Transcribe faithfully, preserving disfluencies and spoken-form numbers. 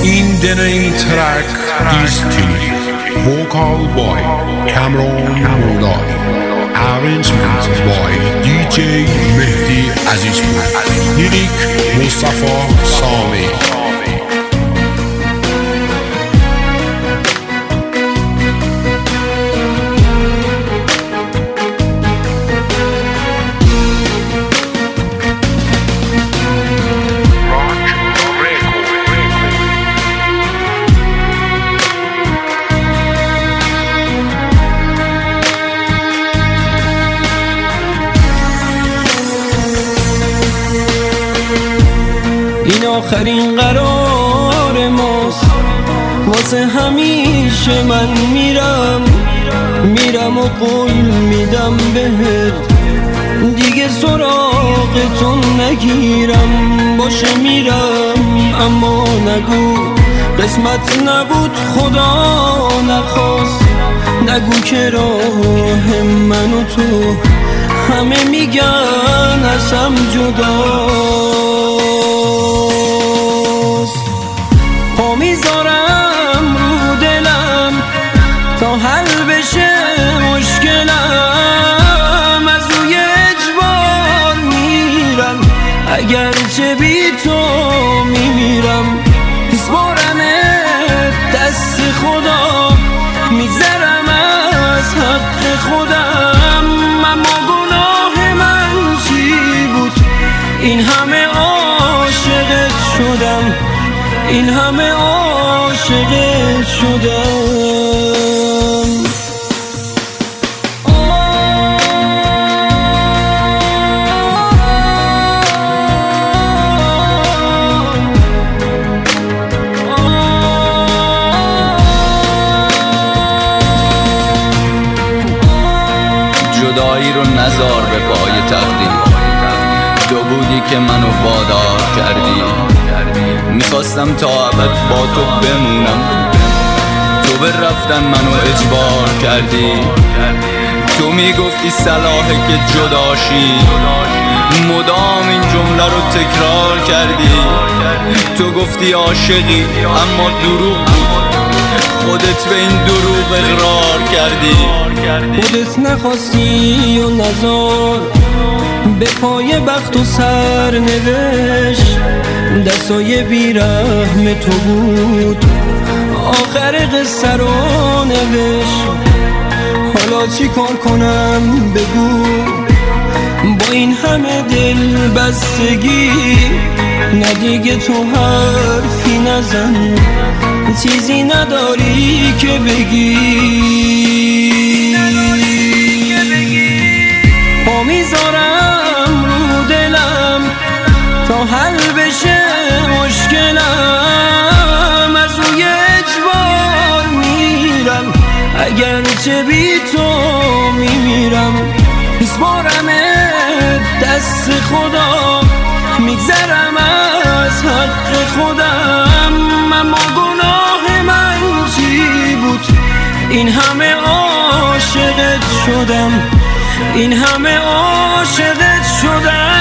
In the name track Destiny, vocal by Cameron Moulay, arrangement by D J Mehdi Azizpour, lyric Mustafa Sami. این آخرین قرار ماست، واسه همیشه من میرم میرم و قول میدم بهت دیگه سراغتون نگیرم. باشه میرم اما نگو قسمت نبود خدا نخواست، نگو که راه من و تو همه میگن ازم جداست. پا میذارم رو دلم تا حل بشه مشکلم، از روی اجبار میرم اگرچه بی تو میمیرم. میسپارمه دست خدا، میگذرم از حق خودم، اما گناه من چی بود این همه عاشقت شدم، این همه عاشقت شدم. جدایی رو نذار به پای تقدیر، تو بودی که منو وادار کردی. میخواستم تا ابد با تو بمونم، تو به رفتن منو اجبار کردی. تو میگفتی صلاحه که جداشی، مدام این جمله رو تکرار کردی. تو گفتی عاشقی اما دروغ بود، خودت به این دروغ اقرار کردی. خودت نخواستی و نزار به پای بخت و سرنوشت، دستای بیرحم تو بود آخر قصه رو نوشت. حالا چی کار کنم بگو با این همه دل بستگی؟ نه دیگه تو حرفی نزن، چیزی نداری که بگی. پا میذارم رو دلم تا حل بشه مشکلم، از روی اجبار میرم اگرچه بی تو میمیرم. میسپارمه دست خدا، میگذرم از حق خودم، اما گناه من چی بود این همه عاشقت شدم، این همه عاشقت شدم.